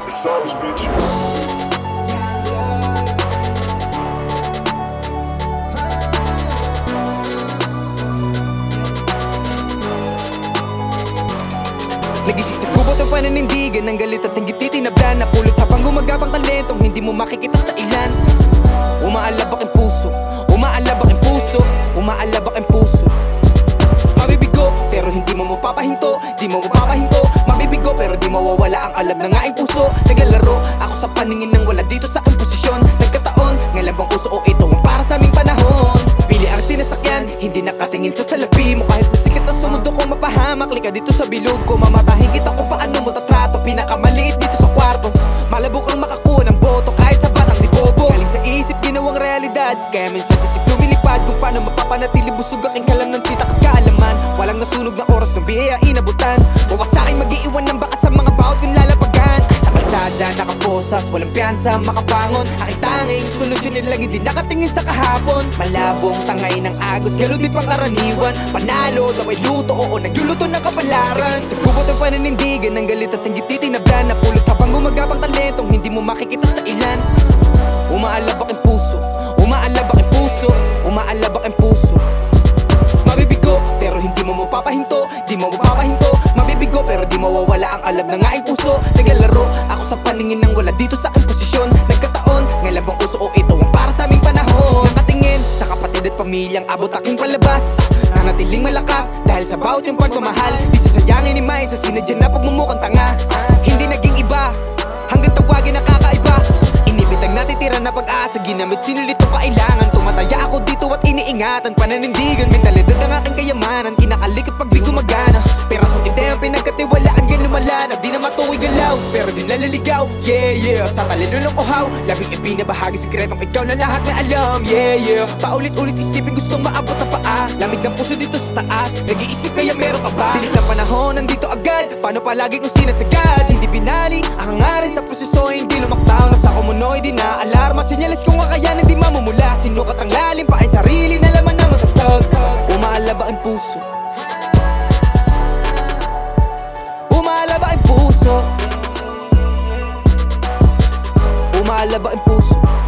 Drop the sauce, bitch. Nagising sa gubat ang pananindigan ng galit at hinggit titinablan. Napulot habang gumagapang talentong hindi mo makikita sa ilan. Umaalabak ang puso, umaalabak ang puso, umaalabak ang puso. Mabibigo pero hindi mo mapapahinto, di mo mapapahinto. Mabibigo pero di mawawala ang alab ng aking puso. Naglalaro ako sa paningin ng wala dito sa aking posisyon. Nagkataon, ngayon bang puso o ito ang para sa aming panahon. Pili ang sinasakyan, hindi nakatingin sa salapi mo. Kahit masikip na sumundo ko mapahamak, lika dito sa bilog ko. Mamatahin kita kung paano mo tatrato. Pinakamaliit dito sa kwarto, malabo kang makakuha ng boto kahit sa batang di bobo. Galing sa isip, ginawang realidad, kaya minsan isip lumilipad kung paano mapapanatili busog aking kalam ng titak at kaalaman. Walang nasunog na oras ng biyaya inabutan. Bawas sa'kin mag-iiwan ng baka sa mga bawat kong lalapagan. Sa kalsada, nakaposas, walang piyansa, makabangon. Aking tanging solusyonin lang hindi nakatingin sa kahapon. Malabong tangay ng agos, galo di pangkaraniwan. Panalo, daw ay luto, oo nagluluto ng kapalaran. Sa gubot ang pananindigan ng galit at hinggit titinablan. Napulot habang gumagapang talentong hindi mo makikita sa ilan. Umaalabak ang puso, umaalabak ang puso, umaalabak ang puso. Mabibigo pero hindi mo mapapahinto, di mo mapapahinto. Mabibigo pero di mawawala ang alab ng aking puso. Naglalaro ako sa paningin ng wala dito sa aking posisyon. Nagkataon, ngayon bang puso o ito ang para sa aming panahon. Nakatingin sa kapatid at pamilyang abot aking palabas. Nanatiling malakas dahil sa bawat yung pagmamahal. Di sasayangin ni May sa sinadya na pagmumukhang tanga. Hindi naging iba hanggang tawagin na kakaiba. Inibit ang natitira na pag-asa, ginamit sinulit o kailangan. Tumataya ako dito at iniingatan pananindigan. Mentalidad ang aking kayamanan, kinakalikot pag di gumagana. Perasong ideang pinagkatiwalaan yan lumalana. Di na matukoy galaw, pero di naliligaw. Yeah, yeah, sa talino ng uhaw, labing ipinabahagi sikretong ikaw na lahat na alam. Yeah, yeah, paulit-ulit isipin gustong maabot ang paa. Lamig ng puso dito sa taas, nag-iisip kaya meron ka ba? Bilis ng panahon, nandito agad, paano palagi kong sinasagad? Hindi binali, ang hangarin sa proseso, hindi lumaktaw. Nasa kumunoy, di na alarma, sinyalis kong kakayanan di mamumula. Sinukat ang lalim pa ay sarili na laman na matatag. Umaalaba ang puso, umaalaba ang puso, umaalaba ang puso.